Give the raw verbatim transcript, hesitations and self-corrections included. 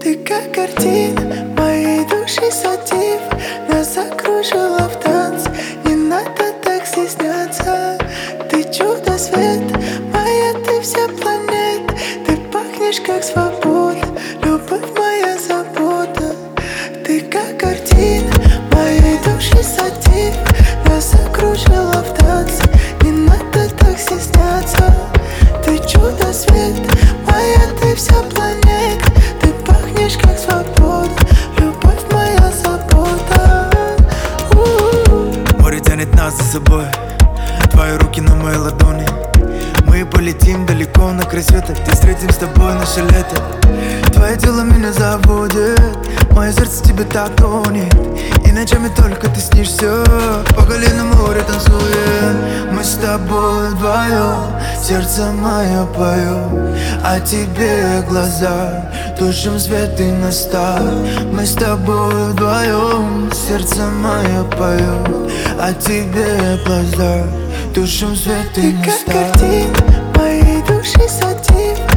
Ты как картина моей души сатив. Нас закружила в танц, не надо так стесняться. Ты чудо свет, моя ты вся планета. Ты пахнешь как свобода, любовь моя забота. Ты как картина моей души сатив. Нас закружила в танц, не надо так стесняться. Ты чудо свет, моя ты вся планета. Ты пахнешь как свобода, любовь моя забота. Море тянет нас за собой, твои руки на моей ладони. Мы полетим далеко на край света, где встретим с тобой наше лето. Твое тело меня заводит, мое сердце тебе так тонет. И ночами только ты снишься, по колено море танцуем. Мы с тобой вдвоем, сердце мое поет о тебе глаза, тушим свет и настал. Мы с тобой вдвоем, сердце мое поет о тебе глаза, тушим свет и Ты как настал. картина моей души сатив.